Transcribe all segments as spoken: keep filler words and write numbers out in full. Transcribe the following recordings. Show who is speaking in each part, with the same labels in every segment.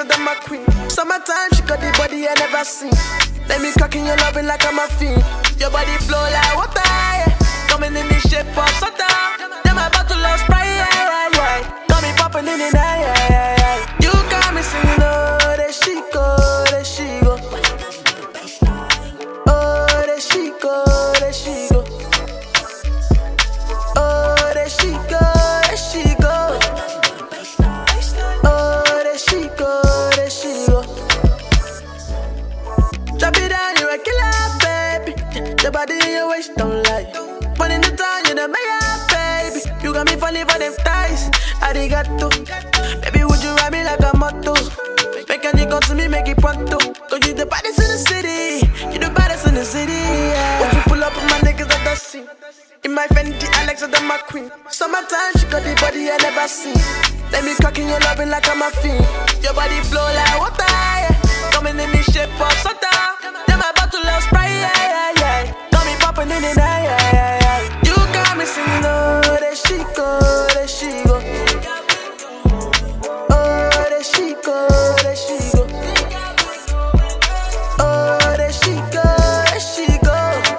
Speaker 1: Alexa, than my queen. Summertime, she got the body I never seen. Let me cock in your loving like I'm a fiend. Your body flow like water, yeah. Coming in the shape of Sota. Then my bottle of Sprite, yeah, yeah, yeah. Got me popping in the night, yeah, yeah, yeah. You got me singing, oh, there she go, there she go. Oh, there she go, there she go. Oh, there she go, there she go. Oh, there she go, there she go. Drop it down, you're a killer, baby. Your body in your waist don't lie. But in the time, you're the mayor, baby. You got me falling for them thighs. Arigato. Baby, would you ride me like a motto? Make a nigga to me, make it pronto. Cause you the baddest in the city. You the baddest in the city, yeah. When you pull up with my niggas at the scene. In my Fendi, Alexa, than my queen. Summertime, she got the body I never seen. Let me cock in your loving like I'm a fiend. Your body flow like water, yeah. Coming in the shape of Sota. Then my bottle of Sprite, yeah, yeah, yeah. Got me popping in the night, yeah, yeah, yeah. You got me singing, oh, there she go, there she go. Oh, there she go, there she go. Oh, there she go, there she go.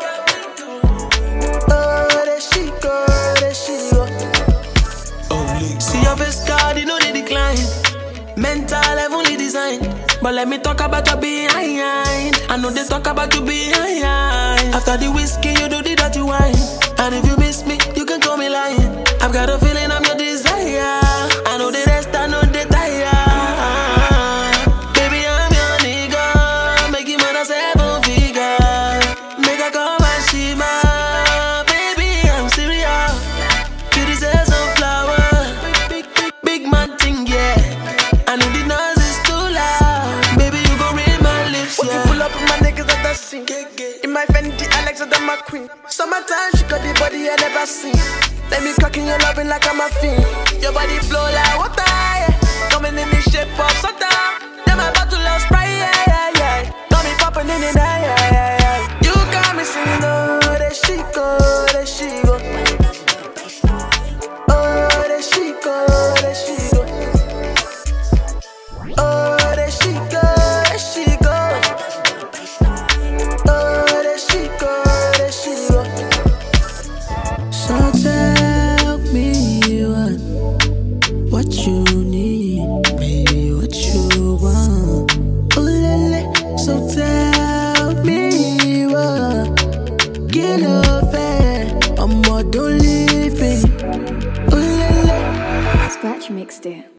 Speaker 1: Oh, there she go, there she go. See your face card, you know they decline. Mental heavenly design. But let me talk about your behind. I know they talk about you behind. After the whiskey, you do the dirty wine. And if you miss me, you can call me lying. I've got a feeling I'm your desire. I know the rest, I know they tire. Baby, I'm your nigga. Make him on a seven figure. Make her come and she my baby, I'm serious. You deserve some flowers. Big, big, big, big man thing, yeah. I know the noise is too loud. Baby, you gon' read my lips, yeah. When you pull up with my niggas at the scene. In my Fendi, Alexa, than my queen. Summertime, she got the body I never seen. Let me cock in your loving like I'm a fiend. Your body flow like water, yeah. Coming in the shape of Sota. Then my bottle of Sprite, yeah, yeah, yeah. Got me popping in the night, yeah, yeah, yeah. You got me singing, oh, there she go, there she go. Oh, there she go, there she go. Oh, there she go, there she go. Oh, there she go, there she go. So tell me what, what you need, baby, what you want. Ooh, lele. So tell me what, get over, I'm more, don't leave me. Ooh, lele.
Speaker 2: Scratch mixed it.